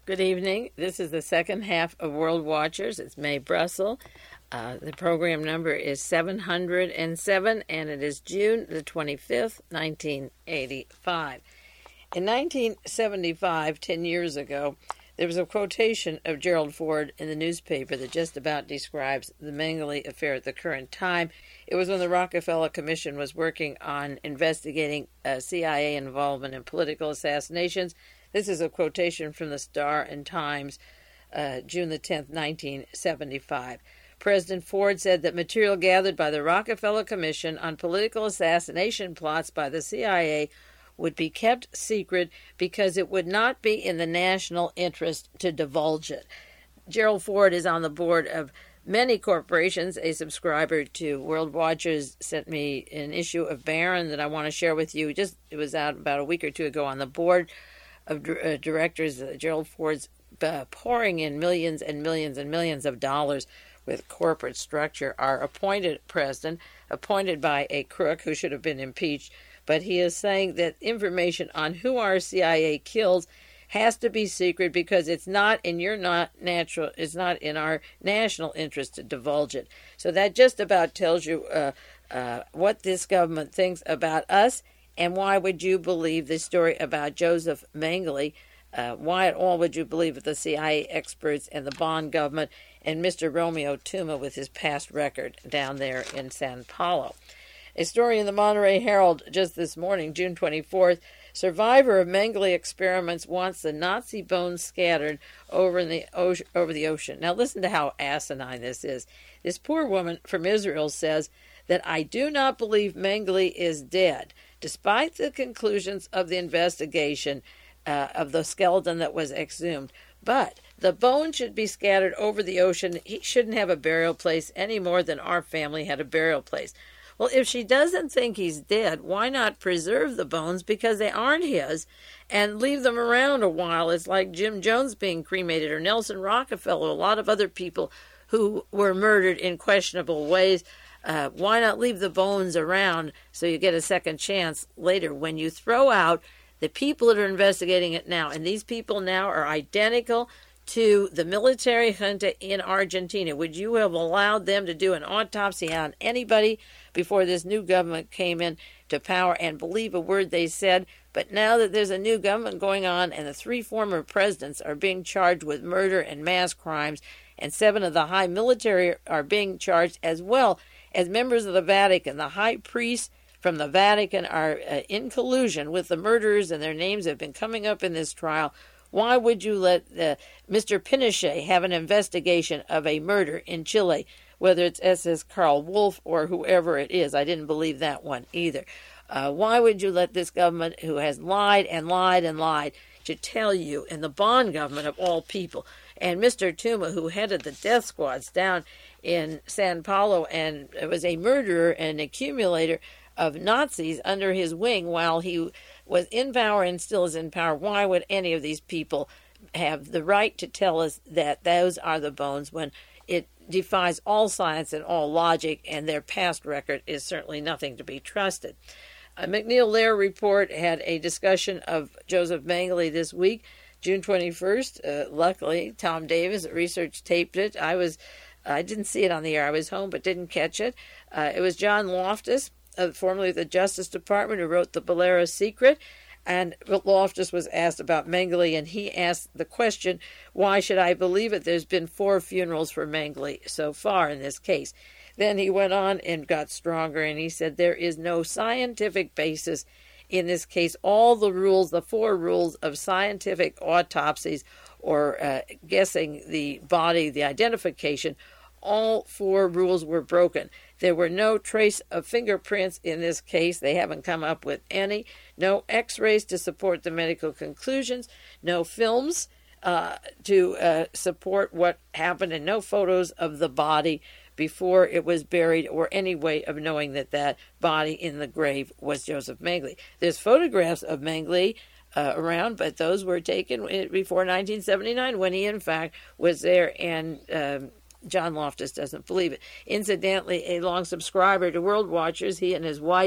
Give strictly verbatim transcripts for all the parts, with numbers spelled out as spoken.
Good evening. This is the second half of World Watchers. It's Mae Brussel. Uh, the program number is seven hundred seven, and it is June the twenty-fifth, nineteen eighty-five. In nineteen seventy-five, ten years ago, there was a quotation of Gerald Ford in the newspaper that just about describes the Mengele affair at the current time. It was when the Rockefeller Commission was working on investigating uh, C I A involvement in political assassinations. This is a quotation from the Star and Times, uh, June the tenth, nineteen seventy-five. President Ford said that material gathered by the Rockefeller Commission on political assassination plots by the C I A would be kept secret because it would not be in the national interest to divulge it. Gerald Ford is on the board of many corporations. A subscriber to World Watchers sent me an issue of Barron that I want to share with you. Just it was out about a week or two ago on the board of uh, directors. uh, Gerald Ford's uh, pouring in millions and millions and millions of dollars with corporate structure. Our appointed president, appointed by a crook who should have been impeached, but he is saying that information on who our C I A kills has to be secret because it's not in your not natural, it's not in our national interest to divulge it. So that just about tells you uh, uh, what this government thinks about us. And why would you believe the story about Joseph Mengele? Uh, why at all would you believe the C I A experts and the Bond government and Mister Romeo Tuma with his past record down there in Sao Paulo? A story in the Monterey Herald just this morning, June twenty-fourth, survivor of Mengele experiments wants the Nazi bones scattered over in the ocean, over the ocean. Now listen to how asinine this is. This poor woman from Israel says that I do not believe Mengele is dead, despite the conclusions of the investigation uh, of the skeleton that was exhumed. But the bone should be scattered over the ocean. He shouldn't have a burial place any more than our family had a burial place. Well, if she doesn't think he's dead, why not preserve the bones because they aren't his and leave them around a while? It's like Jim Jones being cremated or Nelson Rockefeller, a lot of other people who were murdered in questionable ways. Uh, why not leave the bones around so you get a second chance later when you throw out the people that are investigating it now? And these people now are identical to the military junta in Argentina. Would you have allowed them to do an autopsy on anybody before this new government came in to power and believe a word they said? But now that there's a new government going on and the three former presidents are being charged with murder and mass crimes, and seven of the high military are being charged as well as members of the Vatican, the high priests from the Vatican are uh, in collusion with the murderers, and their names have been coming up in this trial. Why would you let uh, Mister Pinochet have an investigation of a murder in Chile, whether it's S S Karl Wolf or whoever it is? I didn't believe that one either. Uh, why would you let this government, who has lied and lied and lied, to tell you, and the Bond government of all people, and Mister Tuma, who headed the death squads down in Sao Paulo and was a murderer and accumulator of Nazis under his wing while he was in power and still is in power, why would any of these people have the right to tell us that those are the bones when it defies all science and all logic, and their past record is certainly nothing to be trusted? A MacNeil-Lehrer report had a discussion of Joseph Mengele this week, June twenty-first. Uh, luckily, Tom Davis at Research taped it. I was, I didn't see it on the air. I was home but didn't catch it. Uh, it was John Loftus, Uh, formerly the Justice Department, who wrote the Bolero Secret, and Loftus was asked about Mengele, and he asked the question, why should I believe it? There's been four funerals for Mengele so far in this case. Then he went on and got stronger, and he said there is no scientific basis in this case. All the rules, the four rules of scientific autopsies or uh, guessing the body, the identification, all four rules were broken. There were no trace of fingerprints in this case. They haven't come up with any. No x-rays to support the medical conclusions. No films uh, to uh, support what happened, and no photos of the body before it was buried or any way of knowing that that body in the grave was Joseph Mengele. There's photographs of Mengele uh, around, but those were taken before nineteen seventy-nine when he, in fact, was there, and um, John Loftus doesn't believe it. Incidentally, a long subscriber to World Watchers, he and his wife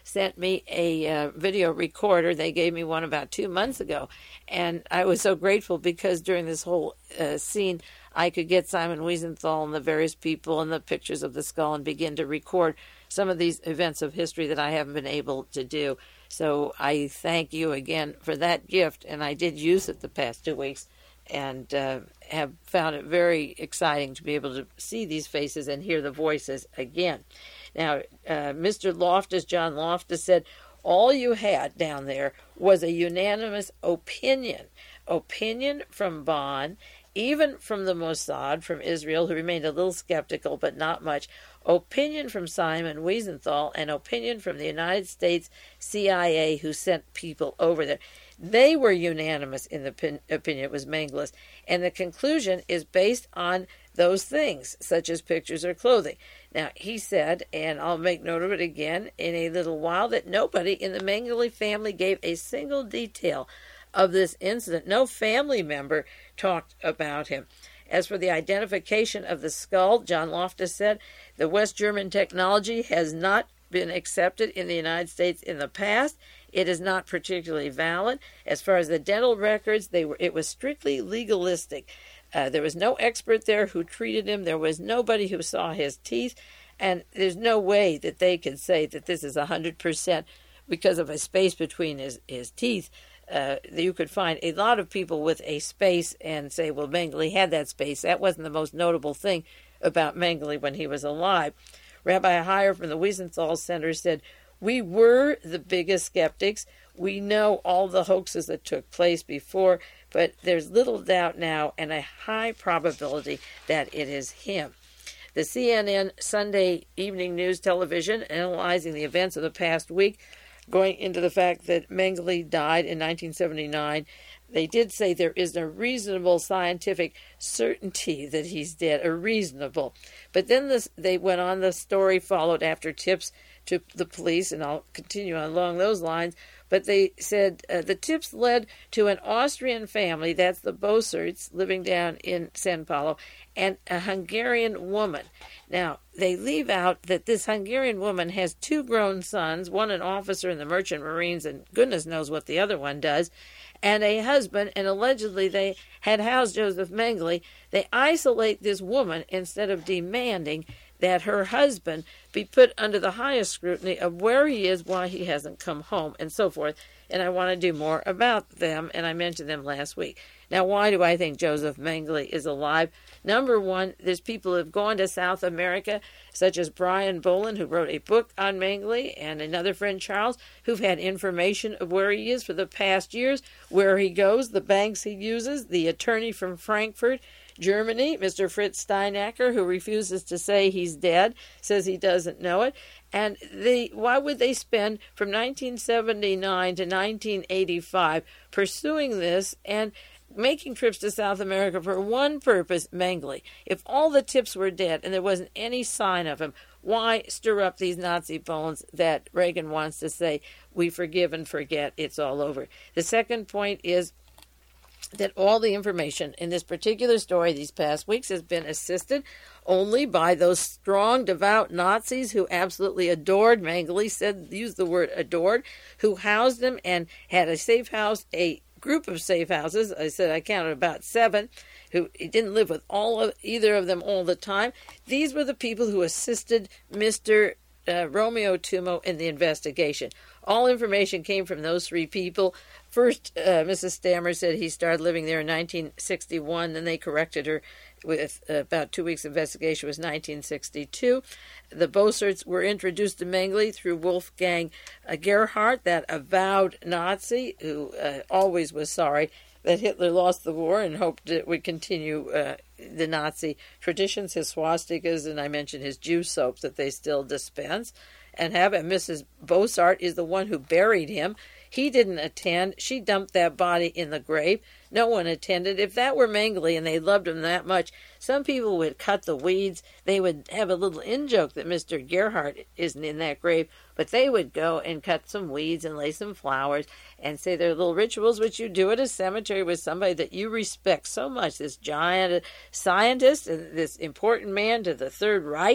sent me a uh, video recorder. They gave me one about two months ago. And I was so grateful because during this whole uh, scene, I could get Simon Wiesenthal and the various people and the pictures of the skull and begin to record some of these events of history that I haven't been able to do. So I thank you again for that gift, and I did use it the past two weeks and uh, have found it very exciting to be able to see these faces and hear the voices again. Now, uh, Mister Loftus, John Loftus, said, all you had down there was a unanimous opinion, opinion from Bonn, even from the Mossad, from Israel, who remained a little skeptical, but not much, opinion from Simon Wiesenthal, and opinion from the United States C I A, who sent people over there. They were unanimous in the pin- opinion. It was Mengele's. And the conclusion is based on those things, such as pictures or clothing. Now, he said, and I'll make note of it again in a little while, that nobody in the Mengele family gave a single detail of this incident. No family member talked about him. As for the identification of the skull, John Loftus said, the West German technology has not been accepted in the United States in the past. It is not particularly valid. As far as the dental records, they were it was strictly legalistic. Uh, there was no expert there who treated him. There was nobody who saw his teeth. And there's no way that they could say that this is one hundred percent because of a space between his, his teeth. Uh, you could find a lot of people with a space and say, well, Mengele had that space. That wasn't the most notable thing about Mengele when he was alive. Rabbi Heyer from the Wiesenthal Center said, we were the biggest skeptics. We know all the hoaxes that took place before, but there's little doubt now and a high probability that it is him. The C N N Sunday Evening News Television, analyzing the events of the past week, going into the fact that Mengele died in nineteen seventy-nine, they did say there is a reasonable scientific certainty that he's dead, a reasonable. But then this, they went on, the story followed after tips to the police, and I'll continue along those lines. But they said uh, the tips led to an Austrian family, that's the Bossarts, living down in San Paulo, and a Hungarian woman. Now, they leave out that this Hungarian woman has two grown sons, one an officer in the Merchant Marines, and goodness knows what the other one does, and a husband, and allegedly they had housed Joseph Mengele. They isolate this woman instead of demanding that her husband be put under the highest scrutiny of where he is, why he hasn't come home, and so forth. And I want to do more about them, and I mentioned them last week. Now, why do I think Joseph Mengele is alive? Number one, there's people who have gone to South America, such as Brian Boland, who wrote a book on Mengele, and another friend, Charles, who've had information of where he is for the past years, where he goes, the banks he uses, the attorney from Frankfurt, Germany, Mister Fritz Steinacker, who refuses to say he's dead, says he doesn't know it. And they, why would they spend from nineteen seventy-nine to nineteen eighty-five pursuing this and making trips to South America for one purpose, Mengele? If all the tips were dead and there wasn't any sign of him, why stir up these Nazi bones that Reagan wants to say, we forgive and forget, it's all over? The second point is that all the information in this particular story these past weeks has been assisted only by those strong, devout Nazis who absolutely adored Mengele, said, used the word adored, who housed him and had a safe house, a group of safe houses. I said I counted about seven, who he didn't live with all of either of them all the time. These were the people who assisted Mister Uh, Romeo Tumo in the investigation. All information came from those three people. First, uh, Missus Stammer said he started living there in nineteen sixty-one. Then they corrected her with uh, about two weeks investigation was nineteen sixty-two. The Bossarts were introduced to Mengele through Wolfgang uh, Gerhardt, that avowed Nazi who uh, always was sorry that Hitler lost the war and hoped it would continue uh, the Nazi traditions, his swastikas, and I mentioned his Jew soaps that they still dispense and have. And Missus Bossart is the one who buried him. He didn't attend. She dumped that body in the grave. No one attended. If that were Mengele and they loved him that much, some people would cut the weeds. They would have a little in-joke that Mister Gerhardt isn't in that grave, but they would go and cut some weeds and lay some flowers and say their little rituals, which you do at a cemetery with somebody that you respect so much, this giant scientist and this important man to the Third Reich.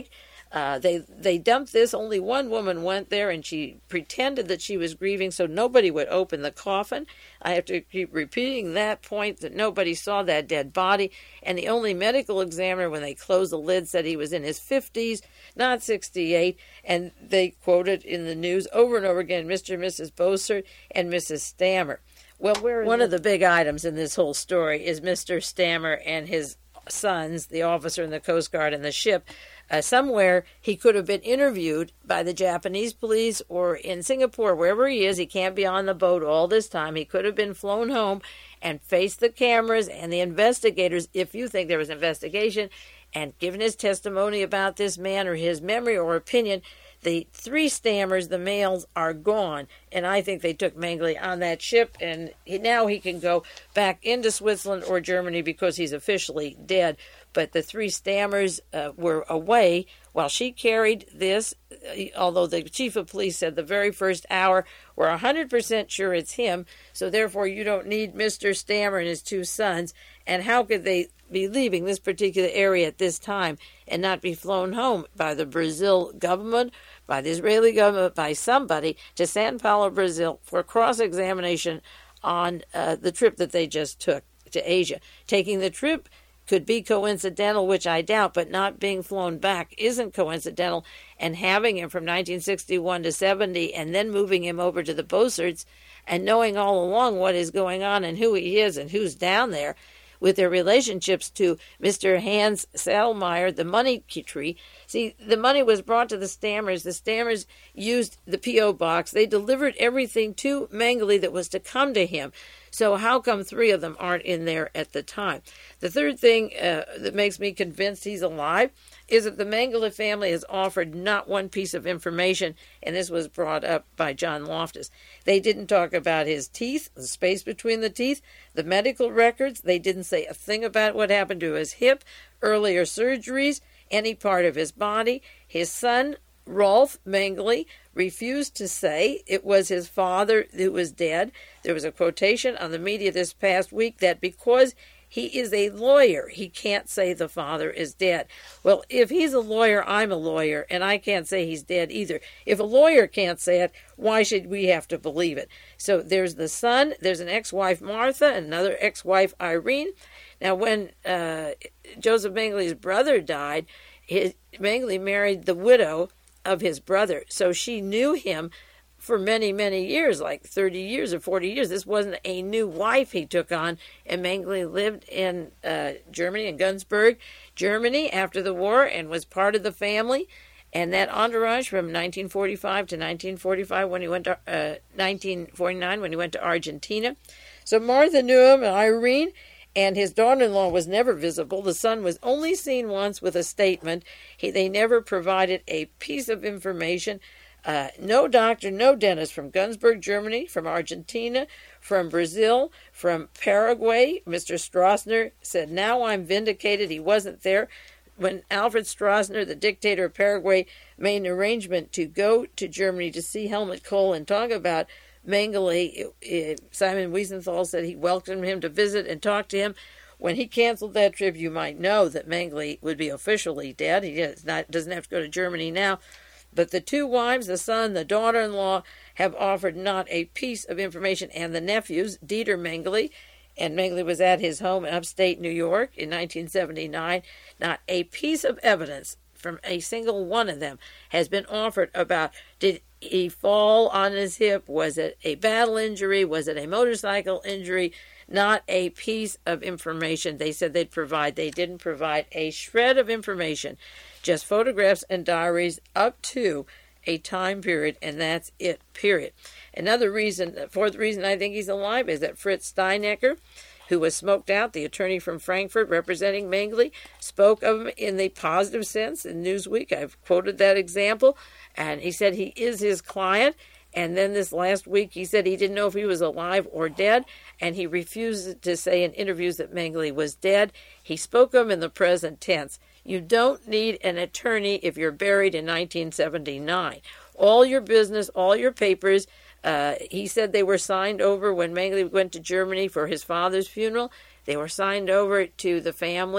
Uh, they they dumped this. Only one woman went there, and she pretended that she was grieving so nobody would open the coffin. I have to keep repeating that point, that nobody saw that dead body. And the only medical examiner, when they closed the lid, said he was in his fifties, not sixty-eight. And they quoted in the news over and over again, Mister and Missus Bossert and Missus Stammer. Well, one of the big items in this whole story is Mister Stammer and his sons, the officer in the Coast Guard and the ship. Uh, somewhere he could have been interviewed by the Japanese police, or in Singapore, wherever he is. He can't be on the boat all this time. He could have been flown home and faced the cameras and the investigators, if you think there was an investigation, and given his testimony about this man or his memory or opinion. The three Stammers, the males, are gone, and I think they took Mengele on that ship, and he, now he can go back into Switzerland or Germany because he's officially dead. But the three Stammers uh, were away while she carried this, although the chief of police said the very first hour, we're one hundred percent sure it's him, so therefore you don't need Mister Stammer and his two sons. And how could they be leaving this particular area at this time and not be flown home by the Brazil government, by the Israeli government, by somebody to Sao Paulo, Brazil, for cross-examination on uh, the trip that they just took to Asia? Taking the trip could be coincidental, which I doubt, but not being flown back isn't coincidental. And having him from nineteen sixty-one to seventy and then moving him over to the Bosserts and knowing all along what is going on and who he is and who's down there, with their relationships to Mister Hans Sadelmeyer, the money tree. See, the money was brought to the Stammers. The Stammers used the P O box. They delivered everything to Mengele that was to come to him. So how come three of them aren't in there at the time? The third thing uh, that makes me convinced he's alive is that the Mengele family has offered not one piece of information, and this was brought up by John Loftus. They didn't talk about his teeth, the space between the teeth, the medical records. They didn't say a thing about what happened to his hip, earlier surgeries, any part of his body. His son, Rolf Mengele, refused to say it was his father who was dead. There was a quotation on the media this past week that because he is a lawyer, he can't say the father is dead. Well, if he's a lawyer, I'm a lawyer, and I can't say he's dead either. If a lawyer can't say it, why should we have to believe it? So there's the son, there's an ex-wife, Martha, another ex-wife, Irene. Now, when uh, Joseph Mengele's brother died, his, Mengele married the widow of his brother, so she knew him for many, many years, like thirty years or forty years. This wasn't a new wife he took on, and Mengele lived in uh, Germany, in Günzburg, Germany, after the war, and was part of the family. And that entourage from nineteen forty-five to nineteen forty-five, when he went to uh, nineteen forty-nine, when he went to Argentina. So Martha knew him, and Irene, and his daughter-in-law was never visible. The son was only seen once with a statement. He, they never provided a piece of information. Uh, no doctor, no dentist from Günzburg, Germany, from Argentina, from Brazil, from Paraguay. Mister Stroessner said, now I'm vindicated. He wasn't there. When Alfred Stroessner, the dictator of Paraguay, made an arrangement to go to Germany to see Helmut Kohl and talk about Mengele, it, it, Simon Wiesenthal said he welcomed him to visit and talk to him. When he canceled that trip, you might know that Mengele would be officially dead. He is not, doesn't have to go to Germany now. But the two wives, the son, the daughter-in-law, have offered not a piece of information. And the nephews, Dieter Mengele, and Mengele was at his home in upstate New York in nineteen seventy-nine, not a piece of evidence from a single one of them has been offered about, did he fall on his hip? Was it a battle injury? Was it a motorcycle injury? Not a piece of information they said they'd provide. They didn't provide a shred of information, just photographs and diaries up to a time period, and that's it, period. Another reason, fourth reason I think he's alive is that Fritz Steinecker, who was smoked out, the attorney from Frankfurt representing Mengele, spoke of him in the positive sense in Newsweek. I've quoted that example, and he said he is his client. And then this last week, he said he didn't know if he was alive or dead, and he refused to say in interviews that Mengele was dead. He spoke of him in the present tense. You don't need an attorney if you're buried in nineteen seventy-nine. All your business, all your papers, uh, he said they were signed over when Mengele went to Germany for his father's funeral. They were signed over to the family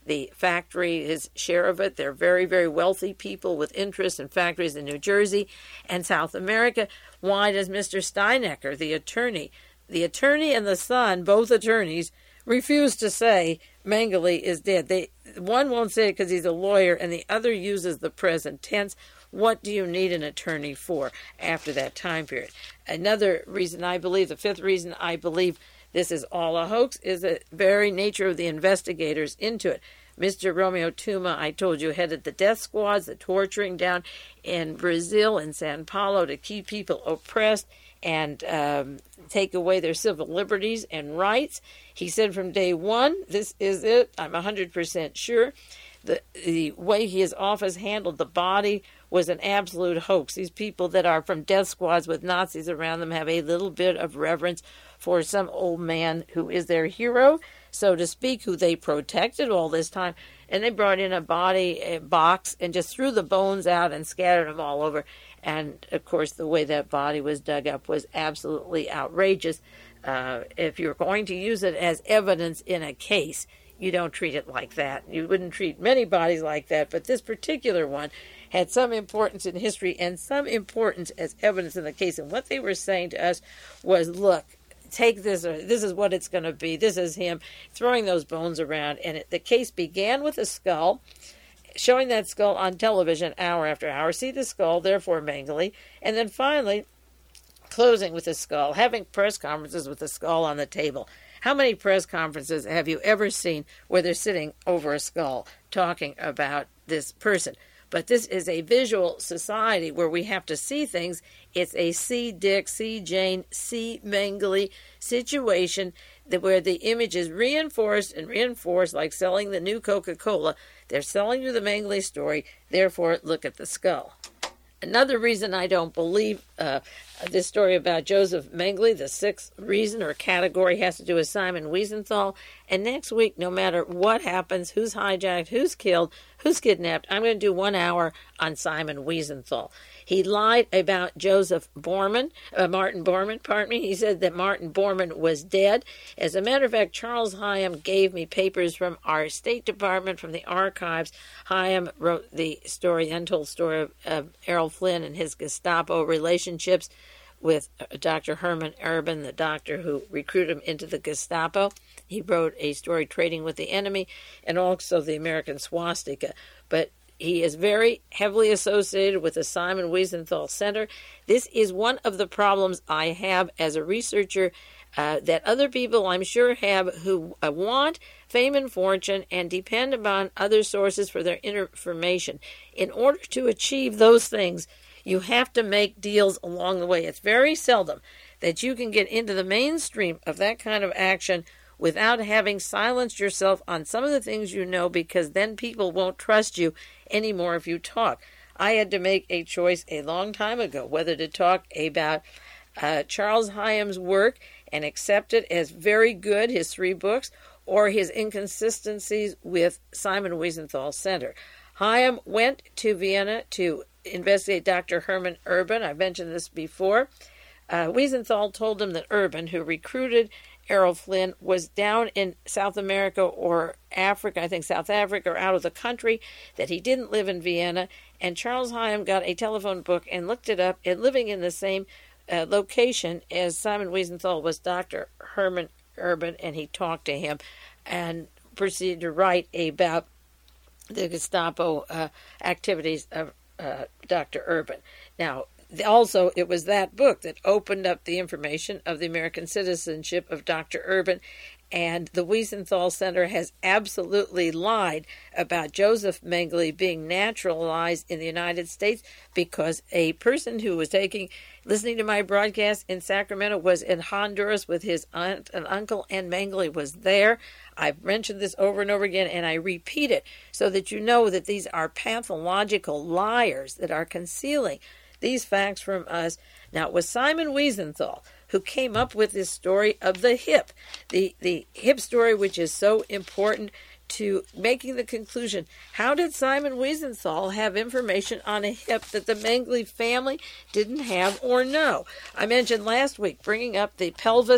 the factory, his share of it. They're very, very wealthy people with interests in factories in New Jersey and South America. Why does Mister Steinecker, the attorney, the attorney and the son, both attorneys, refuse to say Mengele is dead? They one won't say it because he's a lawyer, and the other uses the present tense. What do you need an attorney for after that time period? Another reason I believe, the fifth reason I believe this is all a hoax, is the very nature of the investigators into it. Mister Romeo Tuma, I told you, headed the death squads, the torturing down in Brazil and Sao Paulo to keep people oppressed and um, take away their civil liberties and rights. He said from day one, this is it, I'm one hundred percent sure. The, the way his office handled the body was an absolute hoax. These people that are from death squads with Nazis around them have a little bit of reverence for some old man who is their hero, so to speak, who they protected all this time. And they brought in a body a box and just threw the bones out and scattered them all over. And, of course, the way that body was dug up was absolutely outrageous. Uh, if you're going to use it as evidence in a case, you don't treat it like that. You wouldn't treat many bodies like that, but this particular one had some importance in history and some importance as evidence in the case. And what they were saying to us was, look, take this, or this is what it's going to be. This is him throwing those bones around. And it, the case began with a skull, showing that skull on television hour after hour. See the skull, therefore Mengele. And then finally, closing with the skull, having press conferences with the skull on the table. How many press conferences have you ever seen where they're sitting over a skull talking about this person? But this is a visual society where we have to see things. It's a see Dick, see Jane, see Mengele situation that where the image is reinforced and reinforced, like selling the new Coca-Cola. They're selling you the Mengele story, therefore look at the skull. Another reason I don't believe uh, this story about Joseph Mengele, the sixth reason or category, has to do with Simon Wiesenthal. And next week, no matter what happens, who's hijacked, who's killed, who's kidnapped, I'm going to do one hour on Simon Wiesenthal. He lied about Joseph Borman, uh, Martin Borman, pardon me. He said that Martin Borman was dead. As a matter of fact, Charles Hyam gave me papers from our State Department, from the archives. Hyam wrote the story, untold story of, of Errol Flynn and his Gestapo relationships with Doctor Herman Urban, the doctor who recruited him into the Gestapo. He wrote a story, Trading with the Enemy, and also the American Swastika. But he is very heavily associated with the Simon Wiesenthal Center. This is one of the problems I have as a researcher uh, that other people, I'm sure, have who uh, want fame and fortune and depend upon other sources for their information. In order to achieve those things, you have to make deals along the way. It's very seldom that you can get into the mainstream of that kind of action without having silenced yourself on some of the things you know, because then people won't trust you anymore if you talk. I had to make a choice a long time ago whether to talk about uh, Charles Hyam's work and accept it as very good, his three books, or his inconsistencies with Simon Wiesenthal Center. Hyam went to Vienna to investigate Doctor Herman Urban. I've mentioned this before. Uh, Wiesenthal told him that Urban, who recruited Errol Flynn, was down in South America or Africa, I think South Africa, or out of the country, that he didn't live in Vienna. And Charles Hyam got a telephone book and looked it up, and living in the same uh, location as Simon Wiesenthal was Doctor Herman Urban, and he talked to him and proceeded to write about the Gestapo uh, activities of uh, Doctor Urban. Now, also, it was that book that opened up the information of the American citizenship of Doctor Urban, and the Wiesenthal Center has absolutely lied about Joseph Mengele being naturalized in the United States, because a person who was taking, listening to my broadcast in Sacramento was in Honduras with his aunt and uncle, and Mengele was there. I've mentioned this over and over again, and I repeat it so that you know that these are pathological liars that are concealing these facts from us. Now, it was Simon Wiesenthal who came up with this story of the hip, the, the hip story, which is so important to making the conclusion. How did Simon Wiesenthal have information on a hip that the Mengele family didn't have or know? I mentioned last week bringing up the pelvis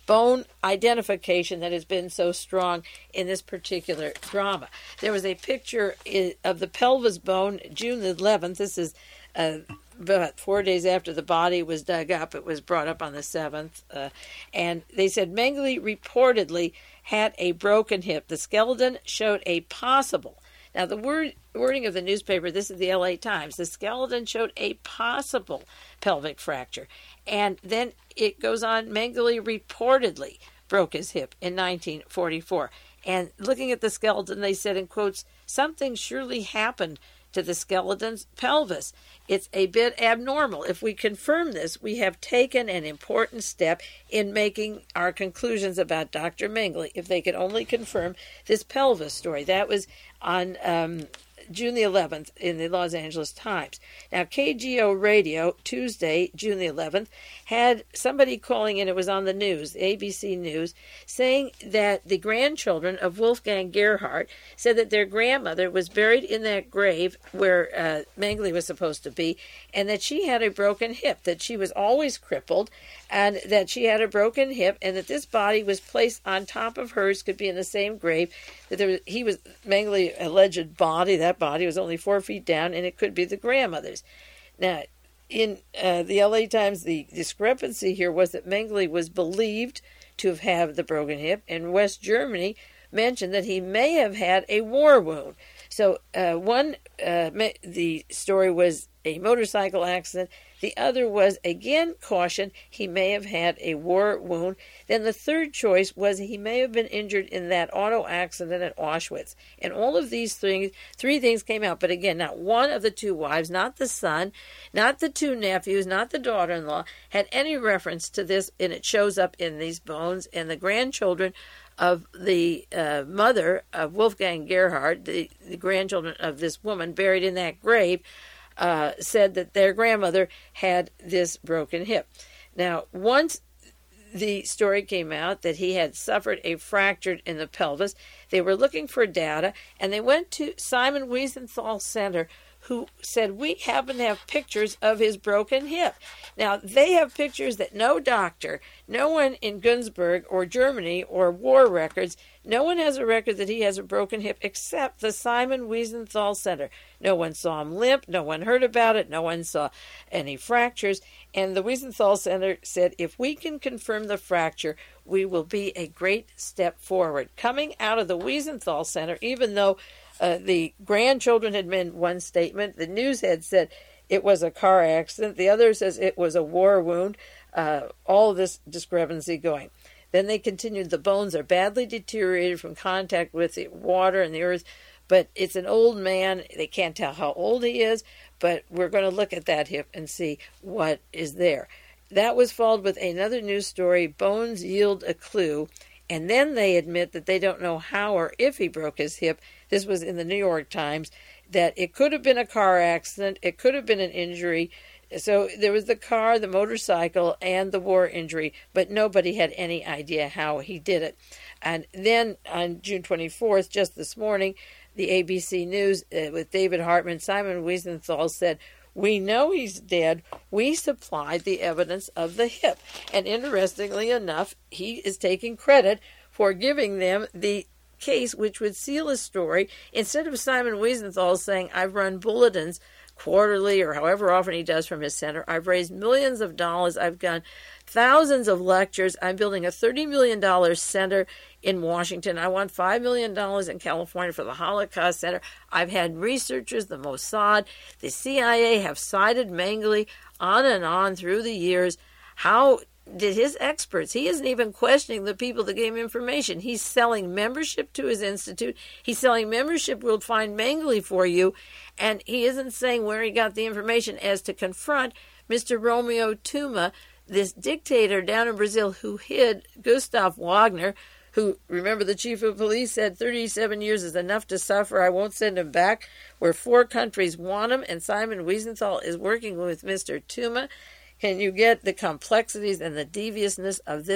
bone identification that has been so strong in this particular drama. There was a picture of the pelvis bone, June the eleventh. This is uh, about four days after the body was dug up. It was brought up on the seventh. Uh, and they said Mengele reportedly had a broken hip. The skeleton showed a possible. Now, the word wording of the newspaper, this is the L A Times, the skeleton showed a possible pelvic fracture. And then it goes on, Mengele reportedly broke his hip in nineteen forty-four. And looking at the skeleton, they said in quotes, something surely happened to the skeleton's pelvis. It's a bit abnormal. If we confirm this, we have taken an important step in making our conclusions about Doctor Mengele, if they could only confirm this pelvis story. That was on um, June the eleventh in the Los Angeles Times. Now, K G O Radio, Tuesday, June the eleventh, had somebody calling in, it was on the news, A B C News, saying that the grandchildren of Wolfgang Gerhardt said that their grandmother was buried in that grave where uh, Mengele was supposed to be, and that she had a broken hip, that she was always crippled, and that she had a broken hip, and that this body was placed on top of hers, could be in the same grave, that there was, he was, Mengele alleged body, that body was only four feet down, and it could be the grandmother's. Now, in uh, the L A Times, the discrepancy here was that Mengele was believed to have had the broken hip, and West Germany mentioned that he may have had a war wound. So uh, one, uh, the story was a motorcycle accident. The other was, again, caution, he may have had a war wound. Then the third choice was he may have been injured in that auto accident at Auschwitz. And all of these things, three things came out. But again, not one of the two wives, not the son, not the two nephews, not the daughter-in-law, had any reference to this, and it shows up in these bones. And the grandchildren of the uh, mother of Wolfgang Gerhardt, the, the grandchildren of this woman buried in that grave, uh, said that their grandmother had this broken hip. Now, once the story came out that he had suffered a fracture in the pelvis, they were looking for data, and they went to Simon Wiesenthal Center, who said, we happen to have pictures of his broken hip. Now, they have pictures that no doctor, no one in Günzburg or Germany or war records, no one has a record that he has a broken hip except the Simon Wiesenthal Center. No one saw him limp, no one heard about it, no one saw any fractures. And the Wiesenthal Center said, if we can confirm the fracture, we will be a great step forward. Coming out of the Wiesenthal Center, even though Uh, the grandchildren had made one statement. The news had said it was a car accident. The other says it was a war wound. Uh, all this discrepancy going. Then they continued, the bones are badly deteriorated from contact with the water and the earth, but it's an old man. They can't tell how old he is, but we're going to look at that hip and see what is there. That was followed with another news story, bones yield a clue, and then they admit that they don't know how or if he broke his hip. This was in the New York Times, that it could have been a car accident, it could have been an injury. So there was the car, the motorcycle, and the war injury, but nobody had any idea how he did it. And then on June twenty-fourth, just this morning, the A B C News uh, with David Hartman, Simon Wiesenthal said, we know he's dead. We supplied the evidence of the hip. And interestingly enough, he is taking credit for giving them the case which would seal his story. Instead of Simon Wiesenthal saying, I've run bulletins quarterly or however often he does from his center, I've raised millions of dollars, I've done thousands of lectures, I'm building a thirty million dollars center in Washington, I want five million dollars in California for the Holocaust Center, I've had researchers, the Mossad, the C I A have cited Mengele on and on through the years. How did his experts, he isn't even questioning the people that gave him information. He's selling membership to his institute. He's selling membership, we'll find Mengele for you. And he isn't saying where he got the information as to confront Mister Romeo Tuma, this dictator down in Brazil who hid Gustav Wagner, who, remember, the chief of police said thirty-seven years is enough to suffer, I won't send him back, where four countries want him, and Simon Wiesenthal is working with Mister Tuma. Can you get the complexities and the deviousness of this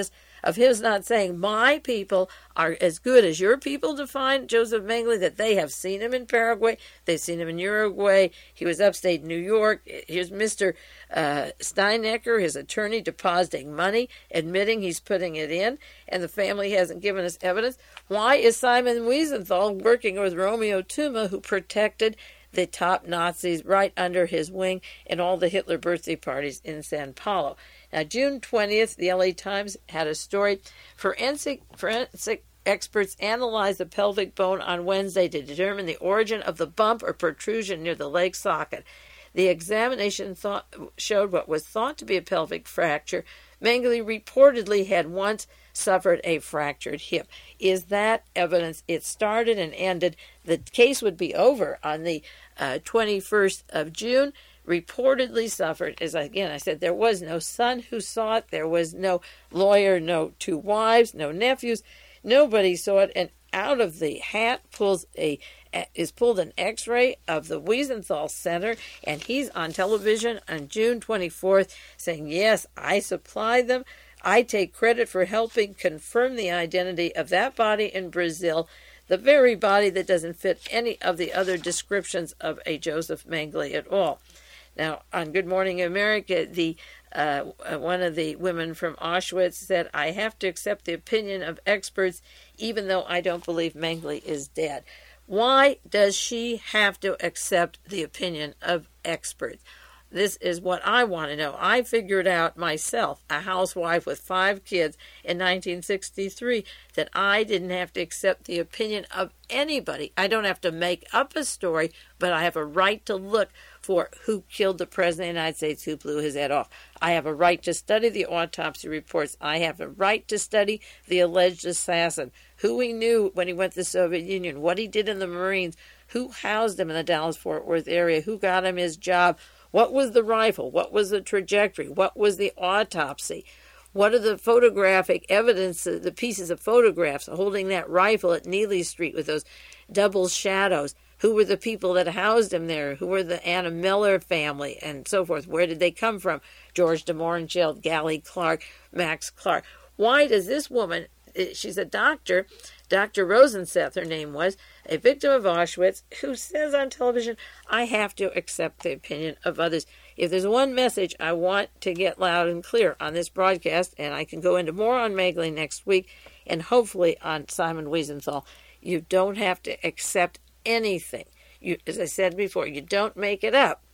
of his not saying, my people are as good as your people define Joseph Mengele, that they have seen him in Paraguay, they've seen him in Uruguay, he was upstate New York. Here's Mister Uh, Steinecker, his attorney, depositing money, admitting he's putting it in, and the family hasn't given us evidence. Why is Simon Wiesenthal working with Romeo Tuma, who protected the top Nazis right under his wing in all the Hitler birthday parties in Sao Paulo? Now, June twentieth, the L A Times had a story. Forensic, forensic experts analyzed the pelvic bone on Wednesday to determine the origin of the bump or protrusion near the leg socket. The examination thought, showed what was thought to be a pelvic fracture. Mengele reportedly had once suffered a fractured hip. Is that evidence? It started and ended. The case would be over on the uh, twenty-first of June. Reportedly suffered, as again I said, there was no son who saw it. There was no lawyer, no two wives, no nephews. Nobody saw it. And out of the hat pulls a is pulled an x-ray of the Wiesenthal Center, and he's on television on June twenty-fourth saying, yes, I supplied them. I take credit for helping confirm the identity of that body in Brazil, the very body that doesn't fit any of the other descriptions of a Joseph Mengele at all. Now, on Good Morning America, the uh, one of the women from Auschwitz said, I have to accept the opinion of experts, even though I don't believe Mengele is dead. Why does she have to accept the opinion of experts? This is what I want to know. I figured out myself, a housewife with five kids in nineteen sixty-three, that I didn't have to accept the opinion of anybody. I don't have to make up a story, but I have a right to look for who killed the President of the United States, who blew his head off. I have a right to study the autopsy reports. I have a right to study the alleged assassin, who he knew when he went to the Soviet Union, what he did in the Marines, who housed him in the Dallas-Fort Worth area, who got him his job, what was the rifle, what was the trajectory, what was the autopsy, what are the photographic evidence, the pieces of photographs holding that rifle at Neely Street with those double shadows. Who were the people that housed him there? Who were the Anna Miller family and so forth? Where did they come from? George de Mohrenschildt, Gally Clark, Max Clark. Why does this woman, she's a doctor, Doctor Rosenseth, her name was, a victim of Auschwitz, who says on television, I have to accept the opinion of others. If there's one message I want to get loud and clear on this broadcast, and I can go into more on Mengele next week, and hopefully on Simon Wiesenthal, you don't have to accept anything. You, as I said before, you don't make it up,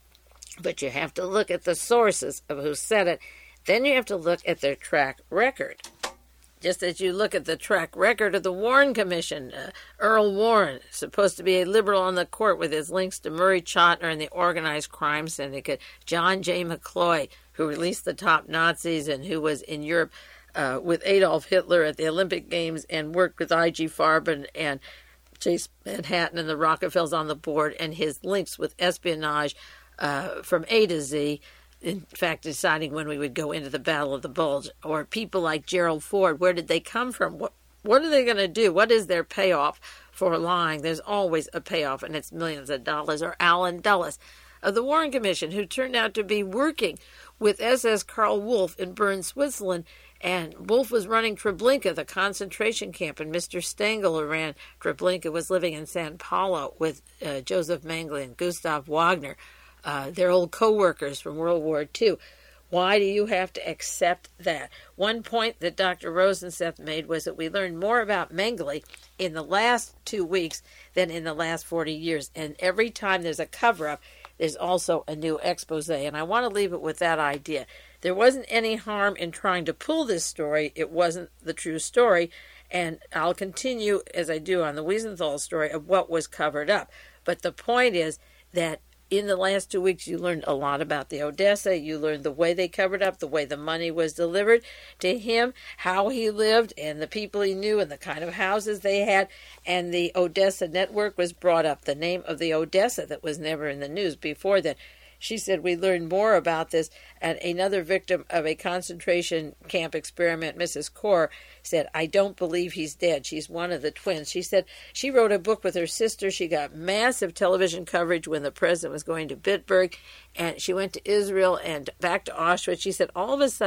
but you have to look at the sources of who said it. Then you have to look at their track record. Just as you look at the track record of the Warren Commission, uh, Earl Warren, supposed to be a liberal on the court with his links to Murray Chotiner and the organized crime syndicate, John J. McCloy, who released the top Nazis and who was in Europe uh, with Adolf Hitler at the Olympic Games and worked with I G Farben and Chase Manhattan and the Rockefellers on the board, and his links with espionage uh, from A to Z, in fact, deciding when we would go into the Battle of the Bulge. Or people like Gerald Ford, where did they come from? What, what are they going to do? What is their payoff for lying? There's always a payoff, and it's millions of dollars. Or Alan Dulles of the Warren Commission, who turned out to be working with S S Karl Wolff in Bern, Switzerland, and Wolff was running Treblinka, the concentration camp, and Mister Stengel, who ran Treblinka, was living in Sao Paulo with uh, Joseph Mengele and Gustav Wagner, uh, their old co-workers from World War Two. Why do you have to accept that? One point that Doctor Rosenseth made was that we learned more about Mengele in the last two weeks than in the last forty years, and every time there's a cover-up, there's also a new expose, and I want to leave it with that idea. There wasn't any harm in trying to pull this story. It wasn't the true story, and I'll continue, as I do on the Wiesenthal story, of what was covered up. But the point is that in the last two weeks, you learned a lot about the Odessa. You learned the way they covered up, the way the money was delivered to him, how he lived, and the people he knew, and the kind of houses they had. And the Odessa network was brought up, the name of the Odessa that was never in the news before then. She said, we learned more about this. And another victim of a concentration camp experiment, Missus Kaur, said, I don't believe he's dead. She's one of the twins. She said she wrote a book with her sister. She got massive television coverage when the president was going to Bitburg. And she went to Israel and back to Auschwitz. She said all of a sudden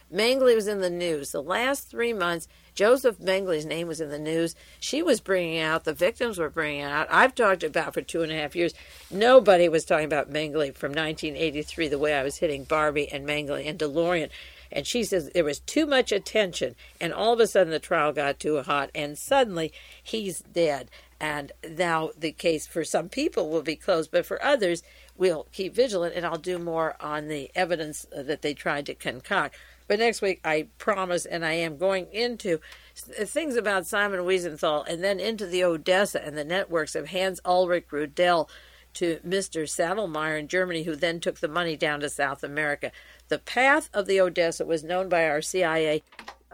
Mengele was in the news. The last three months, Joseph Mengele's name was in the news. She was bringing out, the victims were bringing out. I've talked about for two and a half years. Nobody was talking about Mengele from nineteen eighty-three, the way I was hitting Barbie and Mengele and DeLorean. And she says there was too much attention, and all of a sudden the trial got too hot, and suddenly he's dead. And now the case for some people will be closed, but for others, we'll keep vigilant, and I'll do more on the evidence that they tried to concoct. But next week, I promise, and I am going into things about Simon Wiesenthal, and then into the Odessa and the networks of Hans Ulrich Rudel to Mister Saddlemeyer in Germany, who then took the money down to South America. The path of the Odessa was known by our C I A.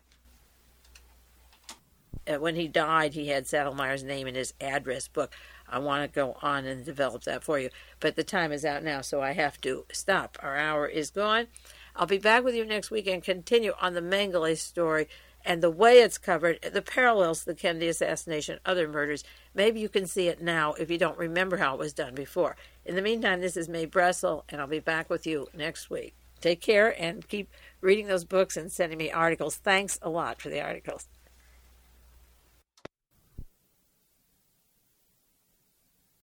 When he died, he had Saddlemeyer's name in his address book. I want to go on and develop that for you, but the time is out now, so I have to stop. Our hour is gone. I'll be back with you next week and continue on the Mengele story and the way it's covered, the parallels to the Kennedy assassination, other murders. Maybe you can see it now if you don't remember how it was done before. In the meantime, this is Mae Brussel, and I'll be back with you next week. Take care and keep reading those books and sending me articles. Thanks a lot for the articles.